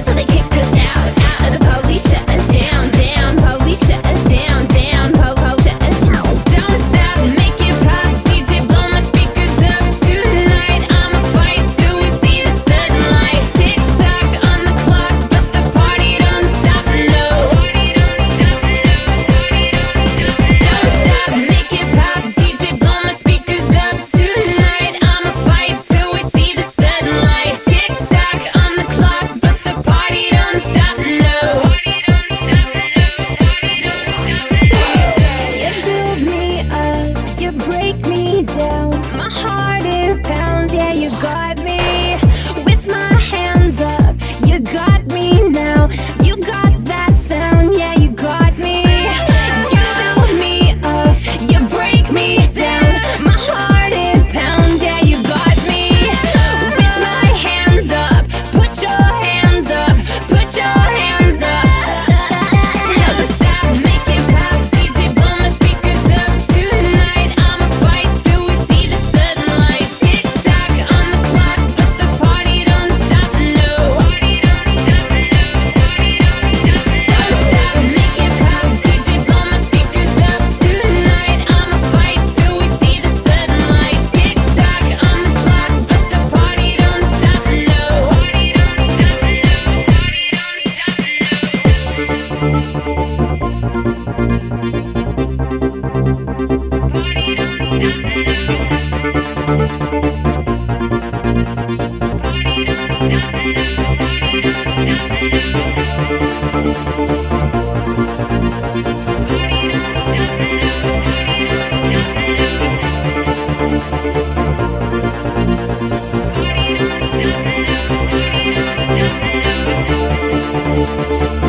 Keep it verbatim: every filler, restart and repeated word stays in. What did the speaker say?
till they kick us out, out. The police shut us down, down. Police shut us down, down. Po po shut us down. Don't stop, make it pop. D J blow my speakers up tonight. I'ma fight till we see the sunlight. Tick tock on the clock, but the party don't stop. No, party don't stop. No, party don't stop. Don't stop, make it pop. D J blow my speakers up tonight. I'ma fight till we see the sunlight. Tick tock on the clock, but the party don't stop. No, party don't stop. No, party don't stop. You build me up, you break me down. My heart it pounds, yeah, you got me. With my hands up, you got me now. You got that sound, yeah, you got me. You build me up, you break me down. My heart it pounds, yeah, you got me. With my hands up, put your hands up, put your hands up. Don't stop, make it pop. D J blow my speakers up tonight. I'ma fight till we see the sunlight. Tick tock on the clock, but the party don't stop. No, party don't stop. No, party don't stop. Don't stop, make it pop. D J blow my speakers up tonight. I'ma fight till we see the sunlight. Tick tock on the clock, but the party don't stop. No, party don't stop. No, party don't stop. No. Party don't stop, no. Party don't stop, no. Party don't stop, no. Party don't stop, no. Party don't stop, no. Party don't stop, no.